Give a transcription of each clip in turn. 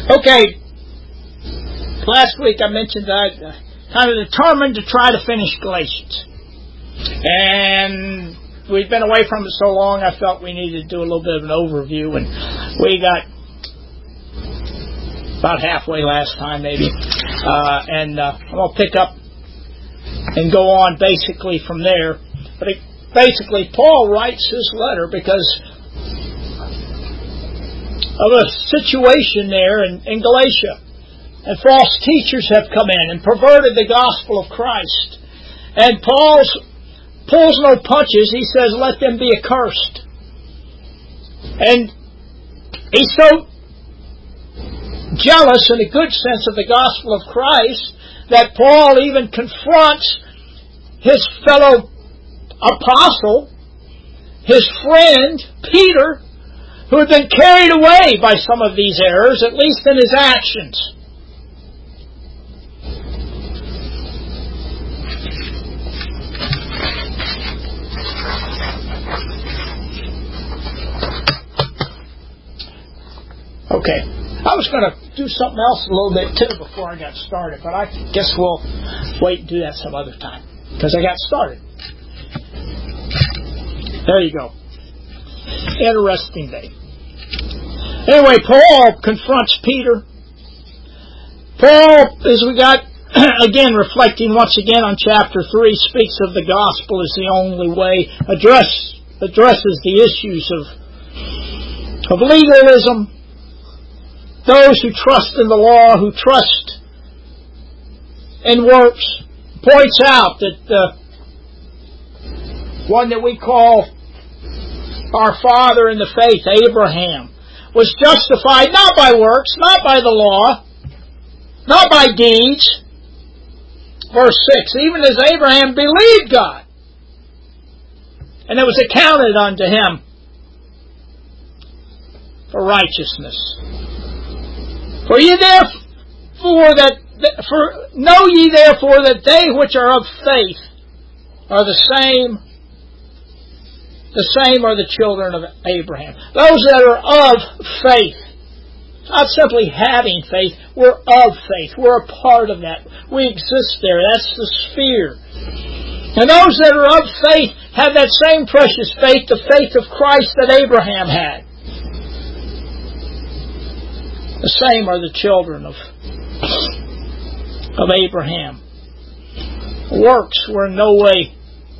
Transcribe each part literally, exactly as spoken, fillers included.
Okay, last week I mentioned that I kind of determined to try to finish Galatians. And we'd been away from it so long, I felt we needed to do a little bit of an overview. And we got about halfway last time, maybe. Uh, and uh, I'm going to pick up and go on basically from there. But it, basically, Paul writes his letter because of a situation there in, in Galatia. And false teachers have come in and perverted the gospel of Christ. And Paul pulls no punches. He says, let them be accursed. And he's so jealous in a good sense of the gospel of Christ that Paul even confronts his fellow apostle, his friend, Peter, who had been carried away by some of these errors, at least in his actions. Okay, I was going to do something else a little bit too before I got started, but I guess we'll wait and do that some other time, because I got started. There you go. Interesting day. Anyway, Paul confronts Peter. Paul, as we got, again, reflecting once again on chapter three, speaks of the gospel as the only way, address, addresses the issues of, of legalism, those who trust in the law, who trust in works, points out that the one that we call our father in the faith, Abraham, was justified not by works, not by the law, not by deeds. Verse six, even as Abraham believed God, and it was accounted unto him for righteousness. For ye therefore that for know ye therefore that they which are of faith are the same the same are the children of Abraham. Those that are of faith. Not simply having faith, we're of faith. We're a part of that. We exist there. That's the sphere. And those that are of faith have that same precious faith, the faith of Christ that Abraham had. The same are the children of, of Abraham. Works were in no way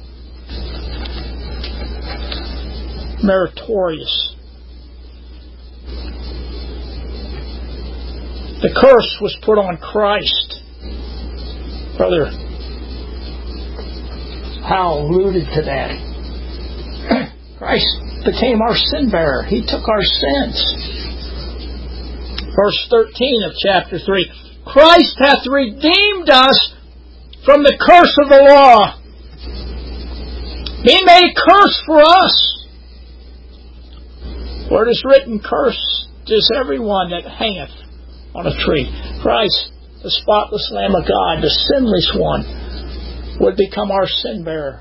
meritorious. The curse was put on Christ. Brother Howell alluded to that. Christ became our sin bearer. He took our sins. Verse thirteen of chapter three. Christ hath redeemed us from the curse of the law, being made a curse for us. For it is written, cursed is everyone that hangeth on a tree. Christ, the spotless Lamb of God, the sinless one, would become our sin bearer.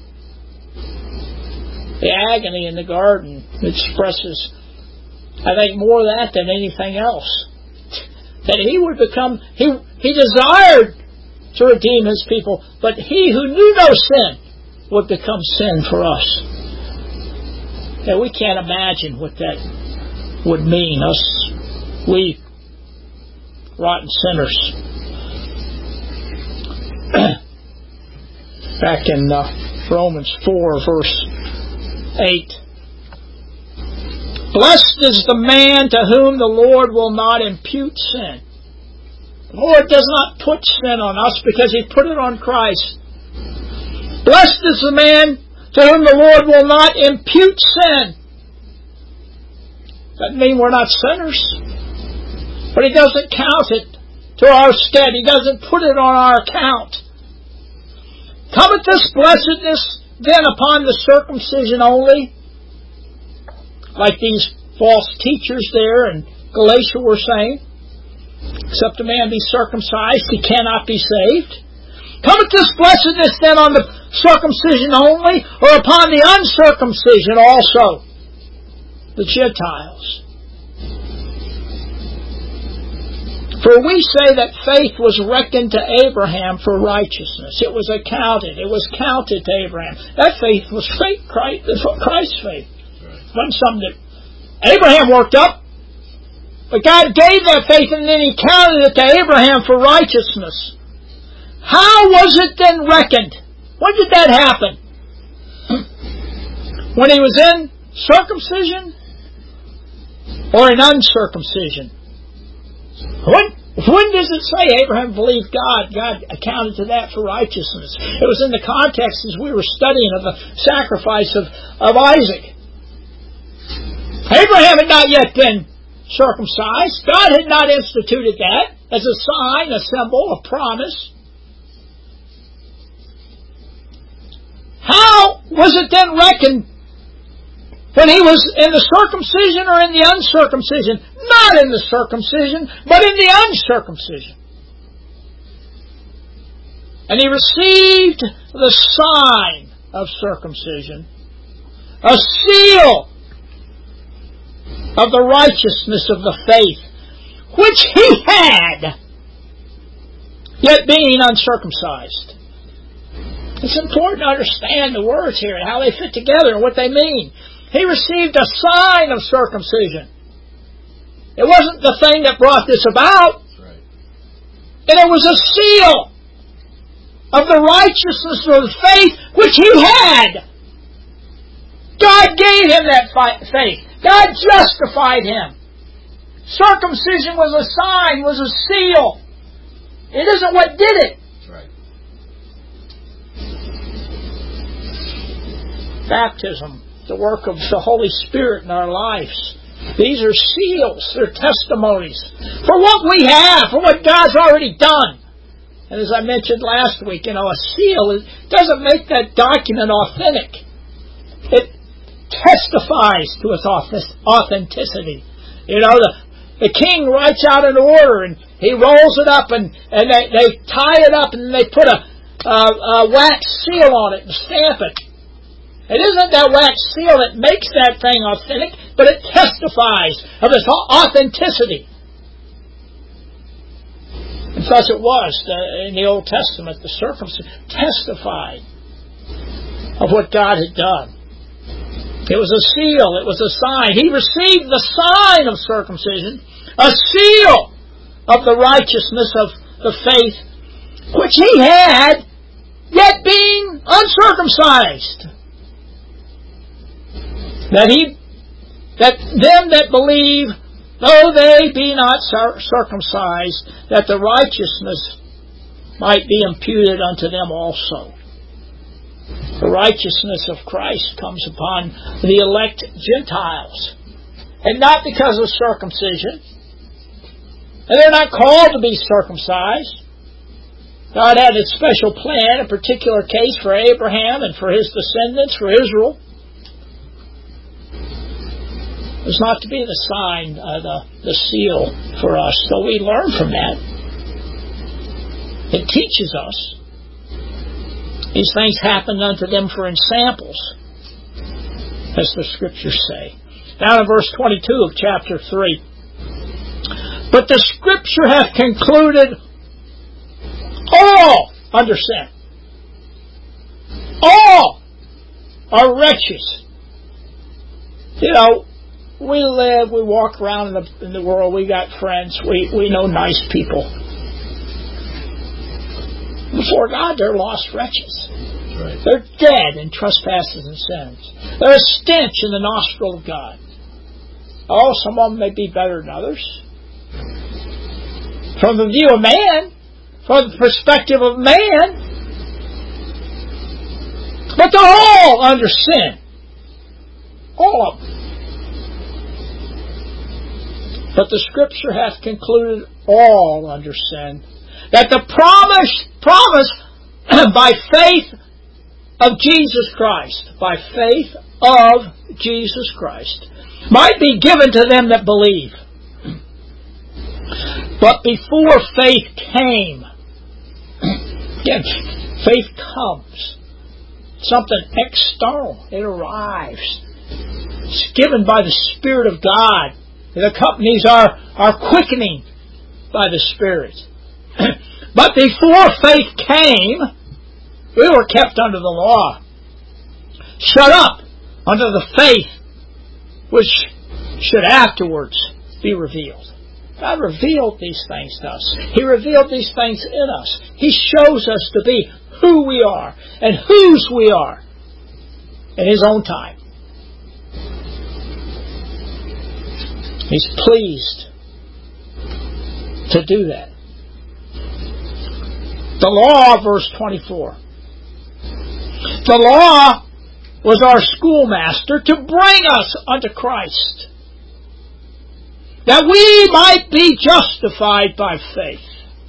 The agony in the garden expresses, I think, more of that than anything else. That He would become, He, he desired to redeem His people, but He who knew no sin would become sin for us. And we can't imagine what that would mean, us, we rotten sinners. Back in uh, Romans four, verse eight. Blessed is the man to whom the Lord will not impute sin. The Lord does not put sin on us because He put it on Christ. Blessed is the man to whom the Lord will not impute sin. Doesn't mean we're not sinners. But He doesn't count it to our stead. He doesn't put it on our account. Cometh this blessedness then upon the circumcision only? Like these false teachers there in Galatia were saying. Except a man be circumcised, he cannot be saved. Cometh this blessedness then on the circumcision only, or upon the uncircumcision also? The Gentiles. For we say that faith was reckoned to Abraham for righteousness. It was accounted. It was counted to Abraham. That faith was faith, Christ's faith. It wasn't something that Abraham worked up. But God gave that faith and then He counted it to Abraham for righteousness. How was it then reckoned? When did that happen? When he was in circumcision or in uncircumcision? When, when does it say Abraham believed God? God accounted to that for righteousness. It was in the context as we were studying of the sacrifice of, of Isaac. Abraham had not yet been circumcised. God had not instituted that as a sign, a symbol, a promise. How was it then reckoned when he was in the circumcision or in the uncircumcision? Not in the circumcision, but in the uncircumcision. And he received the sign of circumcision, a seal of the righteousness of the faith, which he had, yet being uncircumcised. It's important to understand the words here and how they fit together and what they mean. He received a sign of circumcision. It wasn't the thing that brought this about. That's right. And it was a seal of the righteousness of the faith which he had. God gave him that faith. God justified him. Circumcision was a sign, was a seal. It isn't what did it. That's right. Baptism, the work of the Holy Spirit in our lives. These are seals. They're testimonies for what we have, for what God's already done. And as I mentioned last week, you know, a seal it doesn't make that document authentic. It testifies to its authenticity. You know, the, the king writes out an order and he rolls it up and, and they, they tie it up and they put a, a, a wax seal on it and stamp it. It isn't that wax seal that makes that thing authentic, but it testifies of its authenticity. And thus it was in the Old Testament, the circumcision testified of what God had done. It was a seal, it was a sign. He received the sign of circumcision, a seal of the righteousness of the faith, which he had, yet being uncircumcised. That he, that them that believe, though they be not circumcised, that the righteousness might be imputed unto them also. The righteousness of Christ comes upon the elect Gentiles, and not because of circumcision. And they're not called to be circumcised. God had a special plan, a particular case for Abraham and for his descendants, for Israel. It was not to be the sign, uh, the, the seal for us. So we learn from that. It teaches us. These things happened unto them for ensamples, as the Scriptures say. Down in verse twenty-two of chapter three. But the Scripture hath concluded all under sin. All are wretches. You know, we live, we walk around in the, in the world, we got friends, we, we know nice people. Before God, they're lost wretches. Right. They're dead in trespasses and sins. They're a stench in the nostril of God. Oh, some of them may be better than others. From the view of man, from the perspective of man, but they're all under sin. All of them. But the Scripture hath concluded all under sin, that the promise, promise by faith of Jesus Christ, by faith of Jesus Christ, might be given to them that believe. But before faith came, again, faith comes. Something external. It arrives. It's given by the Spirit of God. It accompanies our, our quickening by the Spirit. But before faith came, we were kept under the law, shut up under the faith which should afterwards be revealed. God revealed these things to us. He revealed these things in us. He shows us to be who we are and whose we are in His own time. He's pleased to do that. The law, verse twenty-four. The law was our schoolmaster to bring us unto Christ, that we might be justified by faith.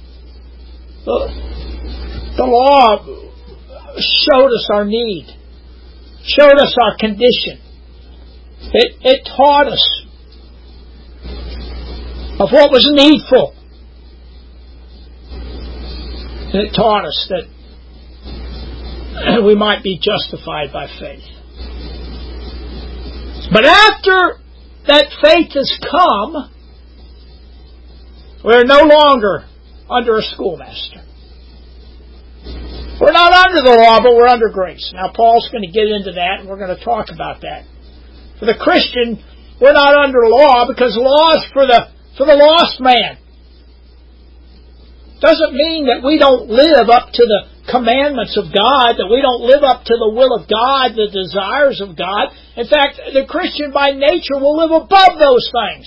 The, the law showed us our need, showed us our condition. It, it taught us of what was needful. And it taught us that we might be justified by faith. But after that faith has come, we're no longer under a schoolmaster. We're not under the law, but we're under grace. Now, Paul's going to get into that, and we're going to talk about that. For the Christian, we're not under law because law is for the for the lost man. Doesn't mean that we don't live up to the commandments of God, that we don't live up to the will of God, the desires of God. In fact, the Christian by nature will live above those things.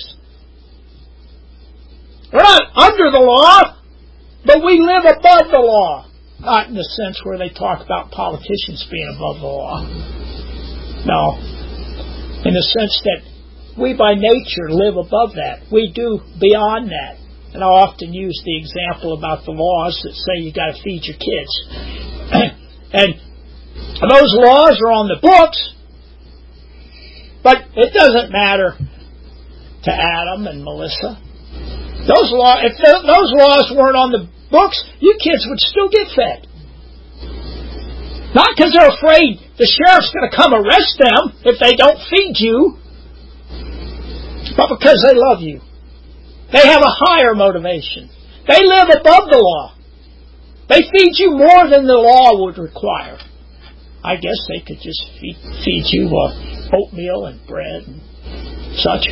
We're not under the law, but we live above the law. Not in the sense where they talk about politicians being above the law. No. In the sense that we by nature live above that. We do beyond that. And I often use the example about the laws that say you got to feed your kids. And those laws are on the books, but it doesn't matter to Adam and Melissa. Those law, if th- those laws weren't on the books, you kids would still get fed. Not because they're afraid the sheriff's going to come arrest them if they don't feed you, but because they love you. They have a higher motivation. They live above the law. They feed you more than the law would require. I guess they could just feed, feed you uh, oatmeal and bread and such.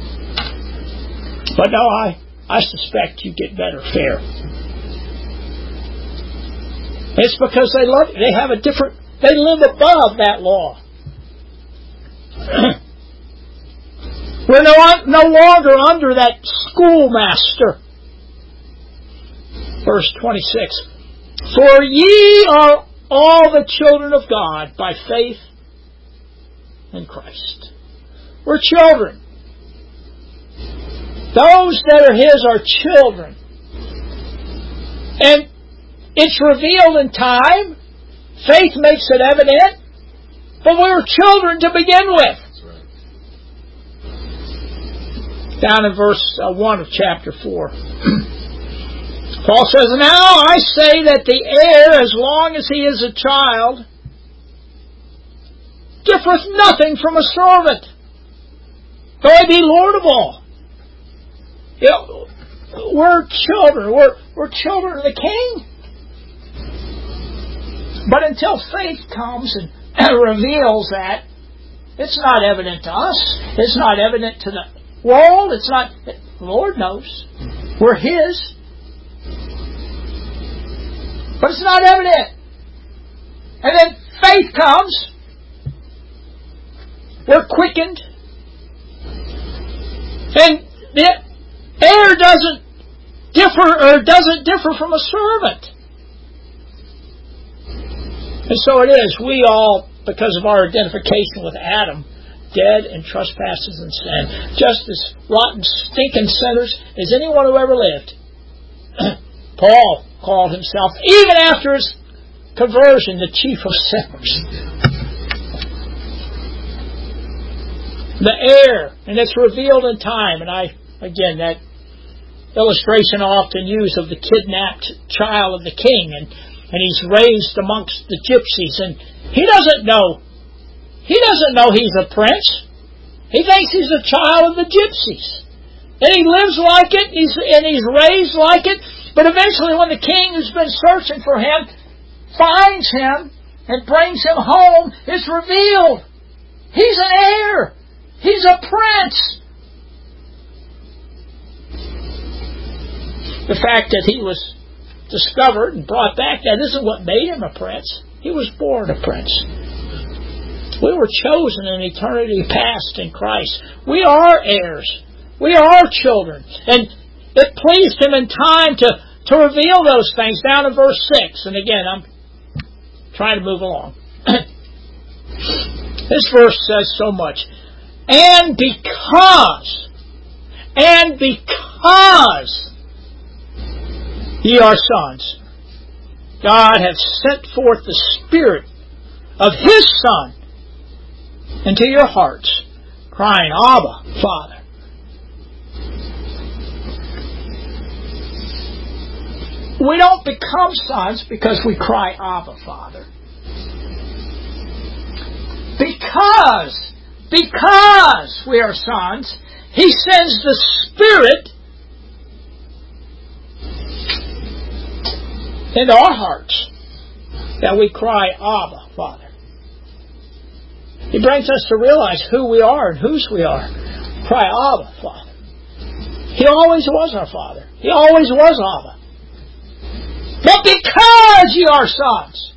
But no, I, I suspect you get better fare. It's because they love you. They have a different, they live above that law. We're no, no longer under that schoolmaster. Verse twenty-six. For ye are all the children of God by faith in Christ. We're children. Those that are His are children. And it's revealed in time. Faith makes it evident. But we were children to begin with. Down in verse one of chapter four. Paul says, Now I say that the heir, as long as he is a child, differeth nothing from a servant, though he be Lord of all. You know, we're children. We're, we're children of the King. But until faith comes and reveals that, it's not evident to us. It's not evident to the world. It's not. The Lord knows. We're His. But it's not evident. And then faith comes. We're quickened. And the heir doesn't differ or doesn't differ from a servant. And so it is. We all, because of our identification with Adam, dead in trespasses and sin, just as rotten, stinking sinners as anyone who ever lived. Paul called himself, even after his conversion, the chief of sinners. The heir, and it's revealed in time. And I, again, that illustration I often use of the kidnapped child of the king, and, and he's raised amongst the gypsies, and he doesn't know He doesn't know he's a prince. He thinks he's a child of the gypsies. And he lives like it, he's, and he's raised like it. But eventually when the king who's been searching for him finds him and brings him home, it's revealed. He's an heir. He's a prince. The fact that he was discovered and brought back, that isn't what made him a prince. He was born a prince. We were chosen in eternity past in Christ. We are heirs. We are children. And it pleased him in time to, to reveal those things down in verse six. And again, I'm trying to move along. This verse says so much. And because, and because ye are sons, God hath sent forth the Spirit of His Son into your hearts, crying, Abba, Father. We don't become sons because we cry, Abba, Father. Because, because we are sons, He sends the Spirit into our hearts that we cry, Abba, Father. He brings us to realize who we are and whose we are. Cry, Abba, Father. He always was our Father. He always was Abba. But because ye are sons,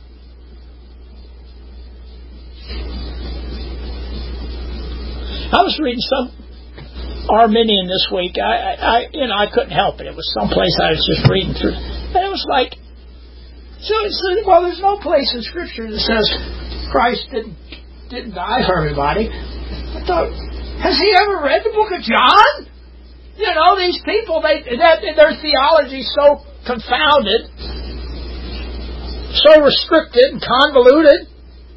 I was reading some Arminian this week. I, I, you know, I couldn't help it. It was someplace I was just reading through, and it was like, so it said, well, there's no place in Scripture that says Christ didn't didn't die for everybody. I thought, has he ever read the book of John? You know, these people, they that their theology is so confounded, so restricted and convoluted.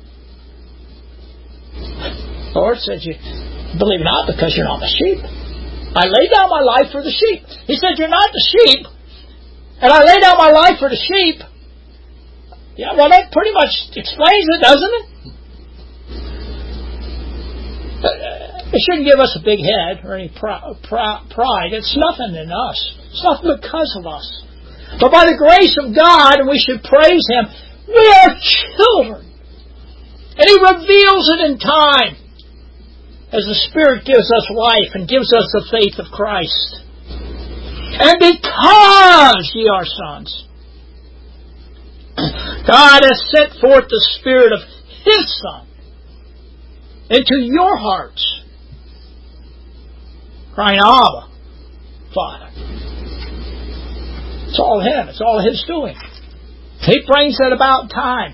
The Lord said, you believe not because you're not the sheep. I lay down my life for the sheep. He said, you're not the sheep, and I lay down my life for the sheep. Yeah, well, that pretty much explains it, doesn't it? It shouldn't give us a big head or any pride. It's nothing in us. It's nothing because of us. But by the grace of God, and we should praise Him, we are children. And He reveals it in time as the Spirit gives us life and gives us the faith of Christ. And because ye are sons, God has sent forth the Spirit of His Son into your hearts, crying, Abba, Father. It's all Him. It's all His doing. He brings that about in time.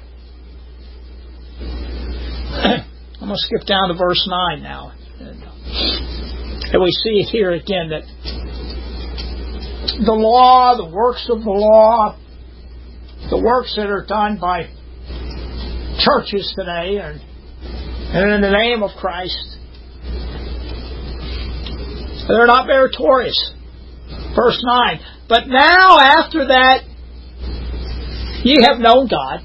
I'm going to skip down to verse nine now. And we see it here again that the law, the works of the law, the works that are done by churches today and, and in the name of Christ, they're not meritorious. Verse nine. But now after that ye have known God.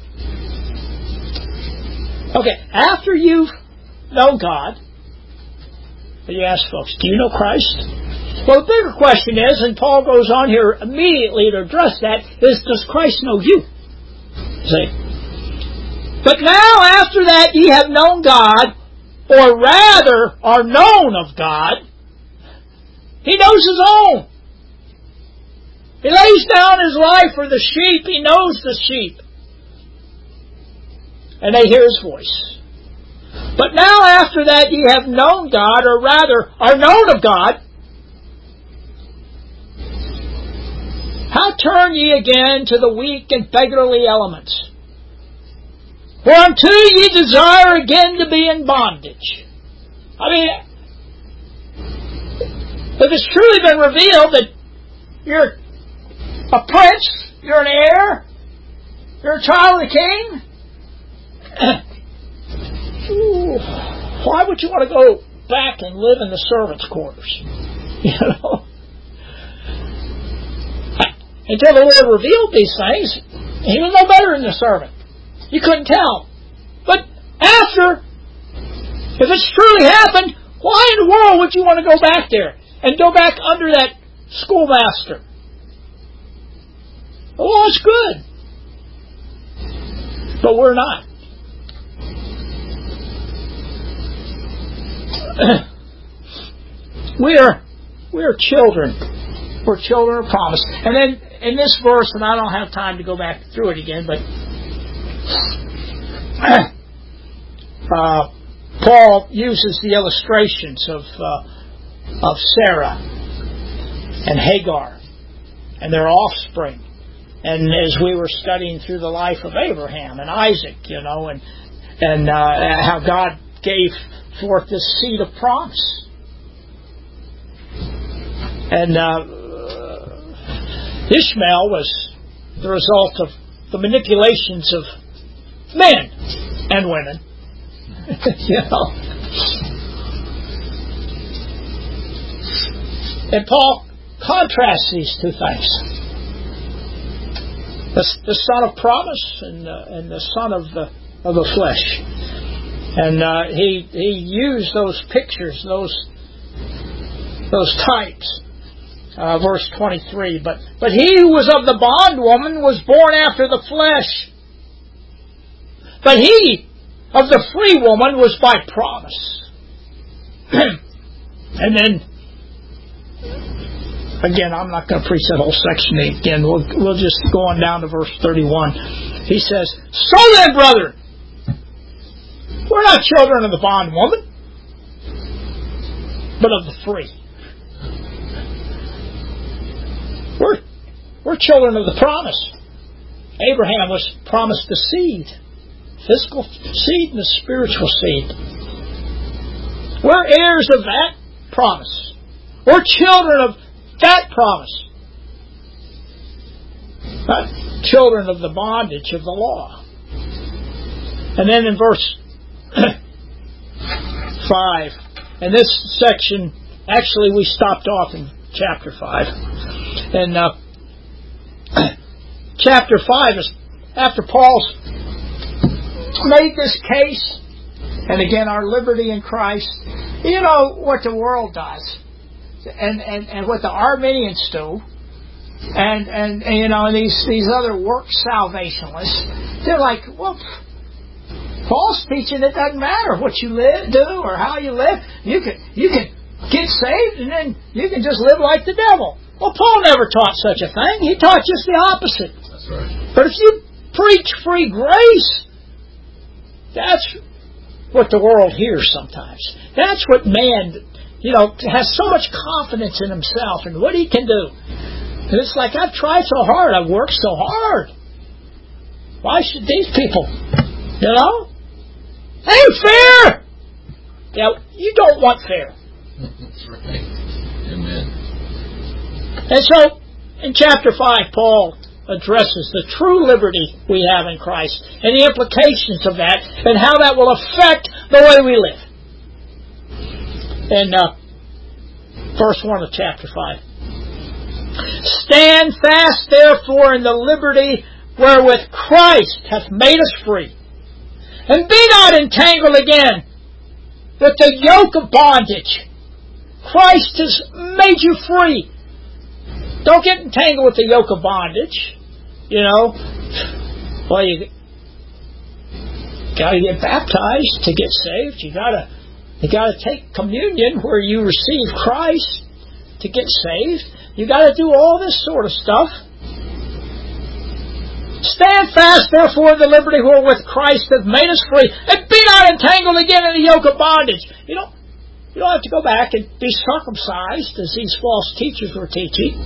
Okay, after you've known God, you ask folks, do you know Christ? Well, the bigger question is, and Paul goes on here immediately to address that, is does Christ know you? See? But now after that ye have known God, or rather are known of God. He knows His own. He lays down His life for the sheep. He knows the sheep. And they hear His voice. But now after that ye have known God, or rather are known of God, how turn ye again to the weak and beggarly elements? Whereunto ye desire again to be in bondage. I mean, if it's truly been revealed that you're a prince, you're an heir, you're a child of the King, why would you want to go back and live in the servants' quarters? You know? Until the Lord revealed these things, He was no better than the servant. You couldn't tell. But after, if it's truly happened, why in the world would you want to go back there and go back under that schoolmaster. The law is good. But we're not. we are we are children. We're children of promise. And then in this verse, and I don't have time to go back through it again, but uh, Paul uses the illustrations of uh, of Sarah and Hagar and their offspring. And as we were studying through the life of Abraham and Isaac, you know, and and uh, how God gave forth this seed of promise. And uh, Ishmael was the result of the manipulations of men and women. You know. And Paul contrasts these two things. The, the son of promise and, uh, and the son of the of the flesh. And uh, he he used those pictures, those those types. Uh, verse twenty-three. But but he who was of the bondwoman was born after the flesh. But he of the free woman was by promise. And then again, I'm not going to preach that whole section again. We'll, we'll just go on down to verse thirty-one. He says, so then, brother, we're not children of the bondwoman, but of the free. We're, we're children of the promise. Abraham was promised the seed, physical seed and the spiritual seed. We're heirs of that promise. We're children of that promise. Not children of the bondage of the law. And then in verse five, and this section, actually we stopped off in chapter five. And uh, chapter five is after Paul's made this case, and again our liberty in Christ. You know what the world does. And, and, and what the Arminians do, and, and, and you know, these these other work salvationists, they're like, well, Paul's teaching it doesn't matter what you live, do or how you live. You can you can get saved and then you can just live like the devil. Well, Paul never taught such a thing. He taught just the opposite. That's right. But if you preach free grace, that's what the world hears sometimes. That's what man, you know, has so much confidence in himself and what he can do. And it's like, I've tried so hard, I've worked so hard. Why should these people, you know? Ain't fair! Yeah, you don't want fair. That's right. Amen. And so, in chapter five, Paul addresses the true liberty we have in Christ and the implications of that and how that will affect the way we live. In uh, verse one of chapter five. Stand fast, therefore, in the liberty wherewith Christ hath made us free. And be not entangled again with the yoke of bondage. Christ has made you free. Don't get entangled with the yoke of bondage. You know, well, you got to get baptized to get saved. You got to you got to take communion where you receive Christ to get saved. You got to do all this sort of stuff. Stand fast, therefore, in the liberty wherewith Christ hath made us free, and be not entangled again in the yoke of bondage. You don't, you don't have to go back and be circumcised, as these false teachers were teaching.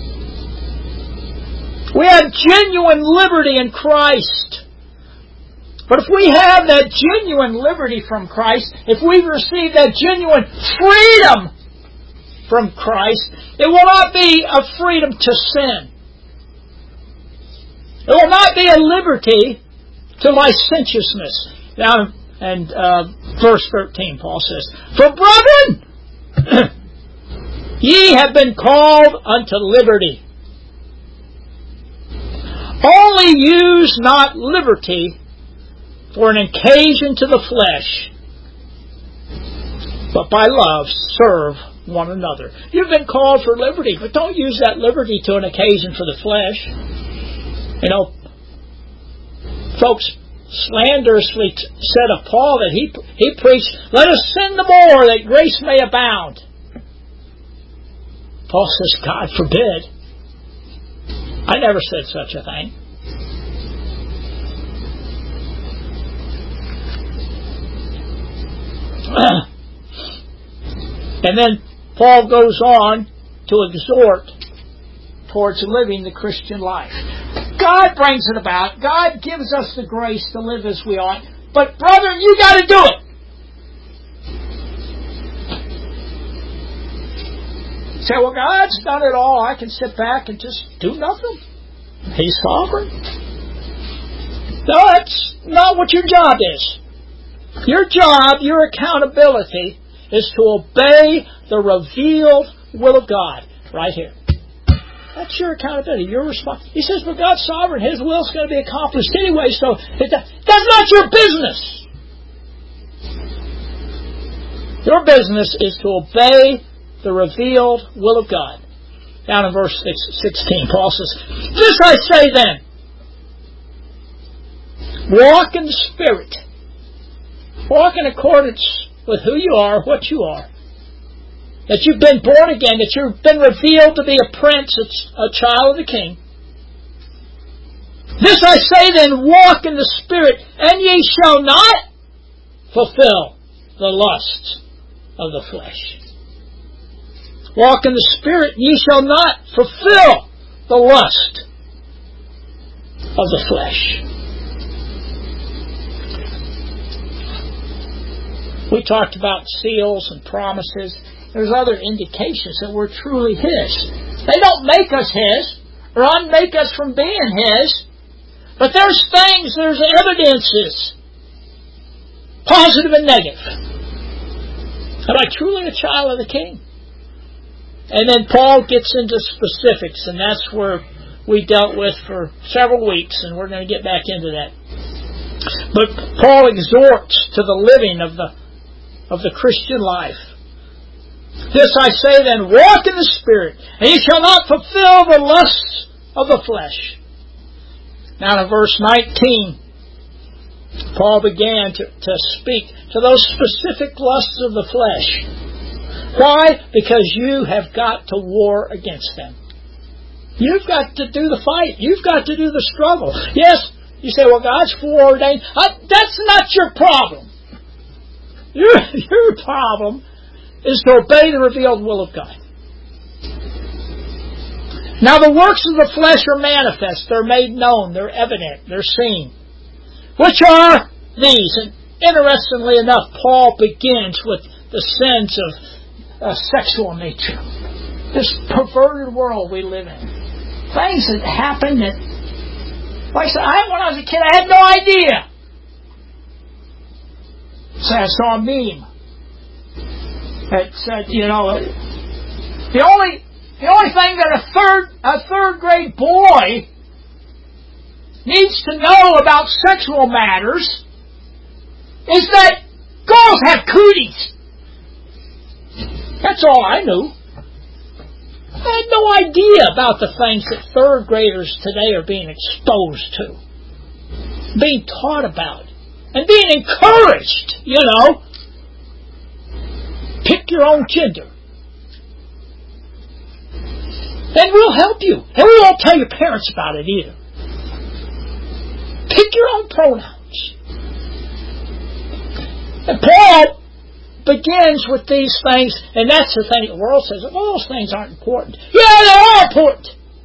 We have genuine liberty in Christ. But if we have that genuine liberty from Christ, if we've received that genuine freedom from Christ, it will not be a freedom to sin. It will not be a liberty to licentiousness. Now, and uh, verse thirteen, Paul says, For brethren, ye have been called unto liberty. Only use not liberty for an occasion to the flesh, but by love serve one another. You've been called for liberty, but don't use that liberty to an occasion for the flesh. You know, folks slanderously said of Paul that he he preached, "Let us sin the more that grace may abound." Paul says, "God forbid. I never said such a thing." And then Paul goes on to exhort towards living the Christian life. God brings it about. God gives us the grace to live as we ought. But brother, you got to do it. You say, well, God's done it all. I can sit back and just do nothing. He's sovereign. No, that's not what your job is. Your job, your accountability, is to obey the revealed will of God. Right here. That's your accountability. Your response. He says, but God's sovereign. His will is going to be accomplished anyway, so it, that's not your business. Your business is to obey the revealed will of God. Down in verse sixteen, Paul says, this I say then, walk in the Spirit. Walk in accordance with who you are, what you are. That you've been born again, that you've been revealed to be a prince, a child of the King. This I say then, walk in the Spirit, and ye shall not fulfill the lusts of the flesh. Walk in the Spirit, and ye shall not fulfill the lust of the flesh. We talked about seals and promises. There's other indications that we're truly His. They don't make us His or unmake us from being His. But there's things, there's evidences, positive and negative. Am I truly a child of the King? And then Paul gets into specifics, and that's where we dealt with for several weeks, and we're going to get back into that. But Paul exhorts to the living of the of the Christian life. This I say then, walk in the Spirit, and ye shall not fulfill the lusts of the flesh. Now in verse nineteen, Paul began to, to speak to those specific lusts of the flesh. Why? Because you have got to war against them. You've got to do the fight. You've got to do the struggle. Yes, you say, well, God's foreordained. Uh, that's not your problem. Your, your problem is to obey the revealed will of God. Now the works of the flesh are manifest. They're made known. They're evident. They're seen. Which are these? And interestingly enough, Paul begins with the sins of uh, sexual nature. This perverted world we live in. Things that happen that, like I said, I, when I was a kid, I had no idea. So I saw a meme that said, you know, the only the only thing that a third a third grade boy needs to know about sexual matters is that girls have cooties. That's all I knew. I had no idea about the things that third graders today are being exposed to, being taught about. And being encouraged, you know. Pick your own gender. And we'll help you. And we won't tell your parents about it either. Pick your own pronouns. And Paul begins with these things, and that's the thing the world says, well, those things aren't important. Yeah, they are important.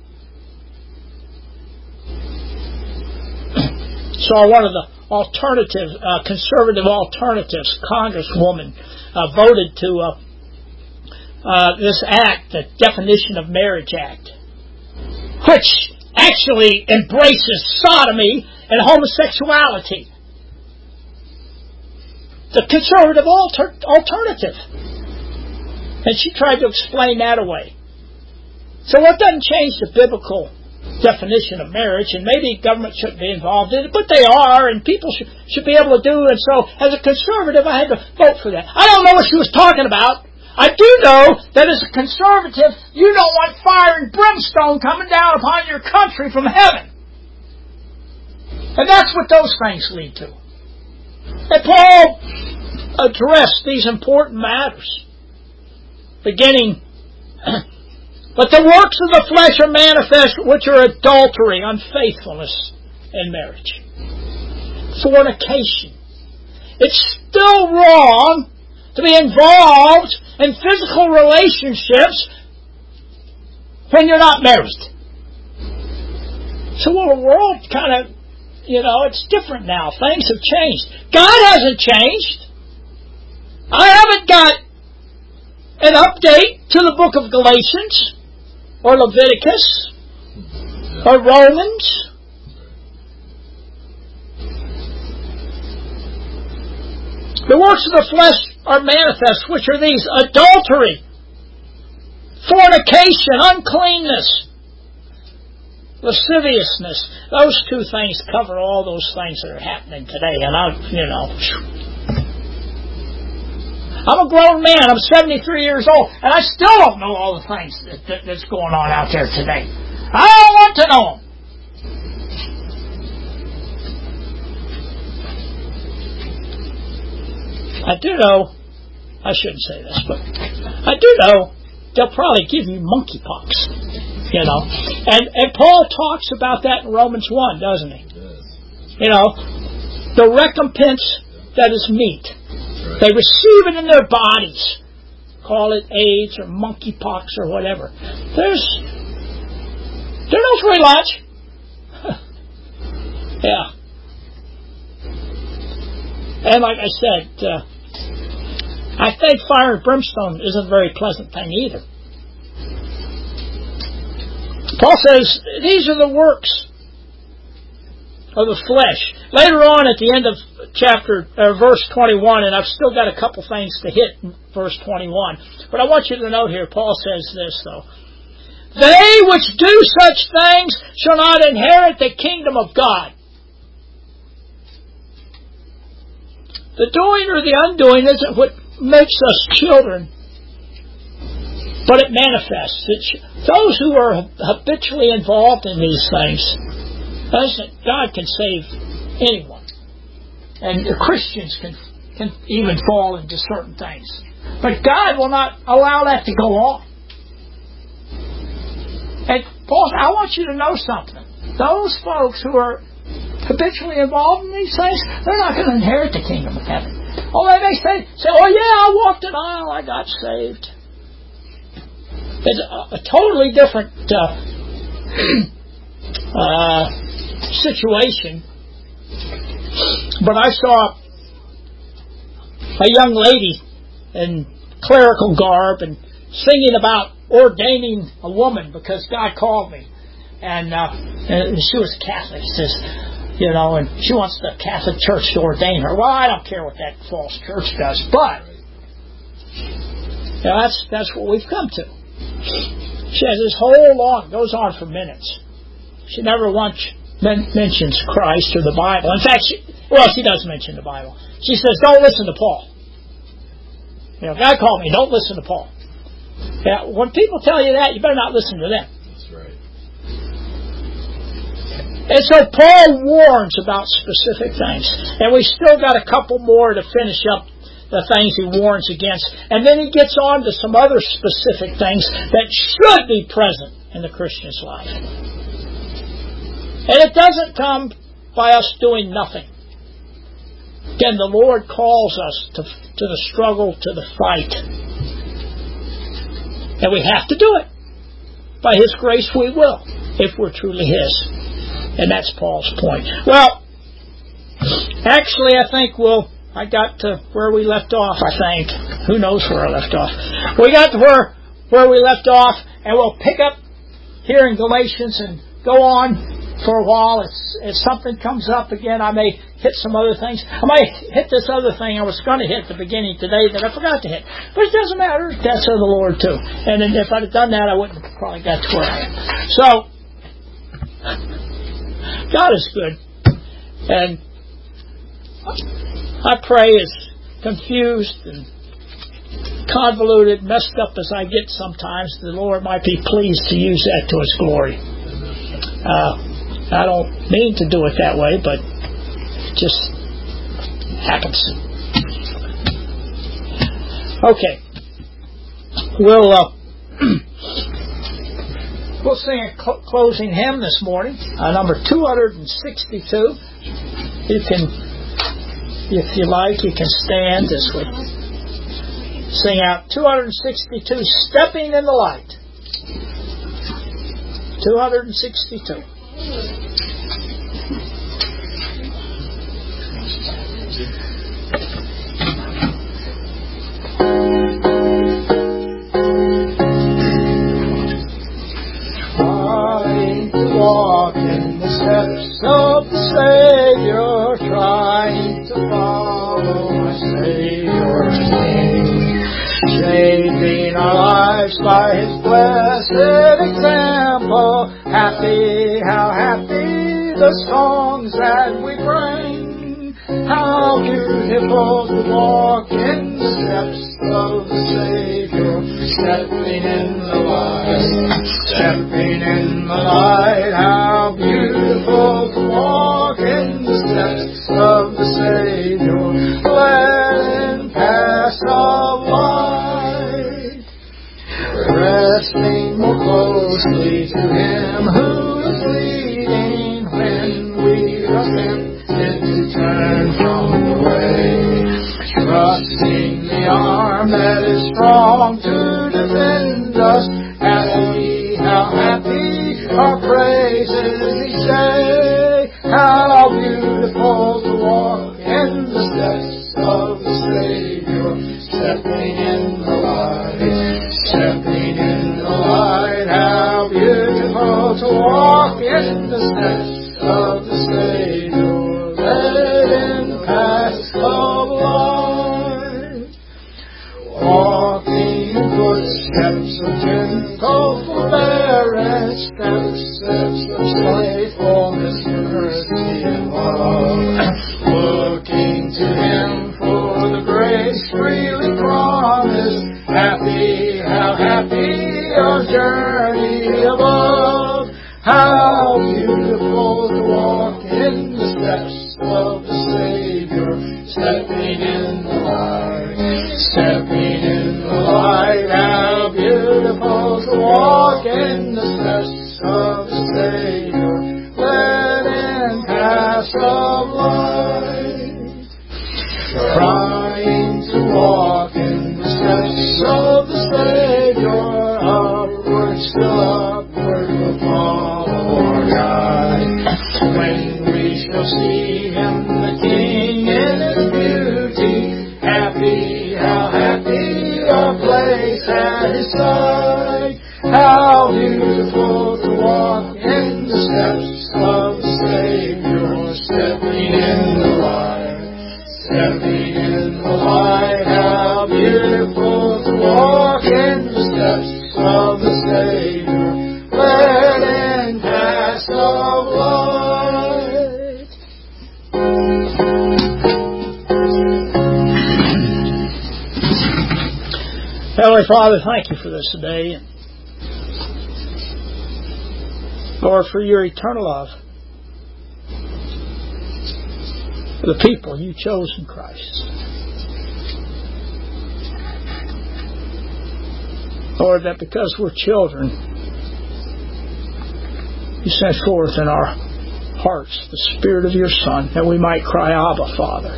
Saw one of the alternative, uh, conservative alternatives, Congresswoman, uh, voted to uh, uh, this act, the Definition of Marriage Act, which actually embraces sodomy and homosexuality. The conservative alter- alternative. And she tried to explain that away. So what doesn't change the biblical definition of marriage, and maybe government shouldn't be involved in it, but they are, and people should, should be able to do, and so as a conservative I had to vote for that. I don't know what she was talking about. I do know that as a conservative, you don't want fire and brimstone coming down upon your country from heaven. And that's what those things lead to. And Paul addressed these important matters, beginning, but the works of the flesh are manifest, which are adultery, unfaithfulness in marriage, fornication. It's still wrong to be involved in physical relationships when you're not married. So well, the world kind of, you know, it's different now. Things have changed. God hasn't changed. I haven't got an update to the book of Galatians or Leviticus or Romans. The works of the flesh are manifest, which are these: adultery, fornication, uncleanness, lasciviousness. Those two things cover all those things that are happening today. And I, you know, I'm a grown man. I'm seventy-three years old, and I still don't know all the things that, that, that's going on out there today. I don't want to know them. I do know, I shouldn't say this, but I do know they'll probably give you monkeypox, you know. And and Paul talks about that in Romans one, doesn't he? You know, the recompense that is meet. They receive it in their bodies. Call it AIDS or monkeypox or whatever. There's, there's no free lunch. Yeah. And like I said, uh, I think fire and brimstone isn't a very pleasant thing either. Paul says, these are the works of the flesh. Later on at the end of chapter, uh, verse twenty-one, and I've still got a couple things to hit in verse twenty-one, but I want you to note here, Paul says this though. They which do such things shall not inherit the kingdom of God. The doing or the undoing isn't what makes us children, but it manifests. It's those who are habitually involved in these things. God can save anyone, and the Christians can can even fall into certain things, but God will not allow that to go on. And Paul, I want you to know something. Those folks who are habitually involved in these things, they're not going to inherit the kingdom of heaven. Oh, they may say, say, oh yeah, I walked an aisle, I got saved. It's a, a totally different uh, uh, situation. But I saw a young lady in clerical garb and singing about ordaining a woman because God called me. And, uh, and she was Catholic, says, you know, and she wants the Catholic Church to ordain her. Well, I don't care what that false church does, but you know, that's that's what we've come to. She has this whole long, goes on for minutes. She never once men- mentions Christ or the Bible. In fact, she, well, she does mention the Bible. She says, "Don't listen to Paul." You know, God called me. Don't listen to Paul. Yeah, when people tell you that, you better not listen to them. That's right. And so Paul warns about specific things. And we still got a couple more to finish up the things he warns against. And then he gets on to some other specific things that should be present in the Christian's life. And it doesn't come by us doing nothing. Again, the Lord calls us to, to the struggle, to the fight. And we have to do it. By His grace we will, if we're truly His. And that's Paul's point. Well, actually I think we'll, I got to where we left off, I think. Who knows where I left off. We got to where, where we left off, and we'll pick up here in Galatians and go on for a while. If, if something comes up again, I may hit some other things. I might hit this other thing I was going to hit at the beginning today that I forgot to hit. But it doesn't matter. That's of the Lord too. And if I'd have done that, I wouldn't have probably got to where I am. So, God is good. And I pray as confused and convoluted, messed up as I get sometimes, the Lord might be pleased to use that to His glory. Uh, I don't mean to do it that way, but it just happens. Okay. We'll uh, we'll sing a cl- closing hymn this morning, uh, number two hundred sixty-two. You can, if you like, you can stand as we sing out two hundred sixty-two, Stepping in the Light. two hundred sixty-two. Trying to walk in the steps of the Savior, trying to follow my Savior's King, shaping our lives by His blessed example. Happy, how happy the songs that we bring. How beautiful to walk in the steps of the Savior, stepping in the light, stepping in the light. How beautiful to walk in the steps of the Savior, led in paths of light, resting more closely to Him who is leading when we are tempted to turn from the way, trusting the arm that is strong to defend us. Happy, how happy our praises each day. How beautiful to walk in the steps of the Savior, stepping in the light, stepping in the light. How beautiful to walk in the steps of the Savior, led in the paths of light, walking in footsteps of gentle forbearance, steps, steps of faithfulness, mercy, and love, looking to Him for the grace freely promised. Happy, how happy our journey above. How beautiful to walk in the steps of the Savior, stepping in the light, stepping in the light. How beautiful to walk in the steps of the Savior, led in paths of light, trying to walk in the steps of the Savior, upward, still upward will follow our guide. When we shall see Him, the King, in His beauty, happy, how happy our place at His side. How beautiful to walk in the steps of the Savior, stepping in the light, stepping in the light. How beautiful to walk in the steps of the Savior, led in paths of light. Heavenly Father, thank You for this day, and Lord, for Your eternal love for the people You chose in Christ. Lord, that because we're children, You sent forth in our hearts the Spirit of Your Son, that we might cry, Abba, Father.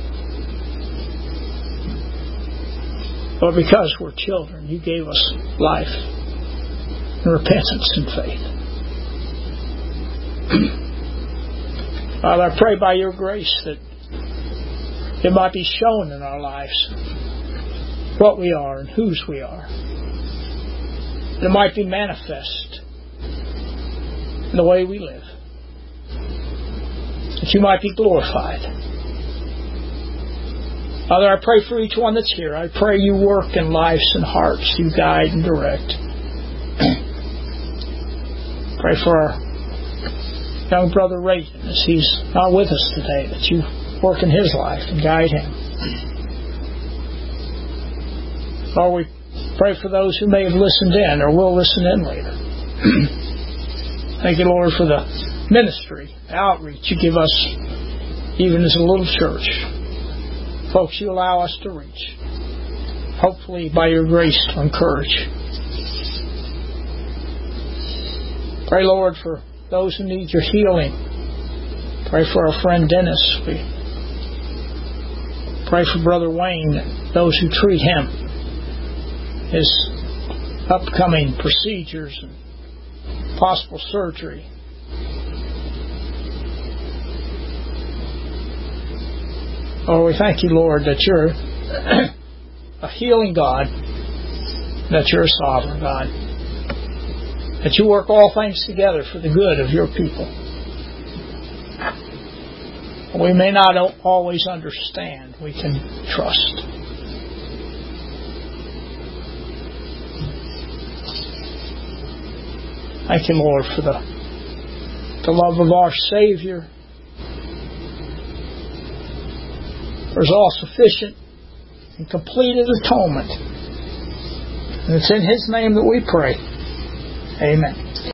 Lord, because we're children, You gave us life and repentance and faith. Father, I pray by Your grace that it might be shown in our lives what we are and whose we are. That it might be manifest in the way we live. That You might be glorified. Father, I pray for each one that's here. I pray You work in lives and hearts. You guide and direct. Pray for our young brother Reagan as he's not with us today, that You work in his life and guide him. Lord, we pray for those who may have listened in or will listen in later. Thank you, Lord, for the ministry, outreach you give us, even as a little church. Folks you allow us to reach. Hopefully, by your grace, to encourage. Pray, Lord, for those who need your healing. Pray for our friend Dennis. We pray for Brother Wayne, those who treat him, his upcoming procedures and possible surgery. Oh, we thank you, Lord, that you're a healing God, that you're a sovereign God, that you work all things together for the good of your people. We may not always understand. We can trust. Thank you, Lord, for the, the love of our Savior. For His all-sufficient and completed atonement. And it's in His name that we pray. Amen.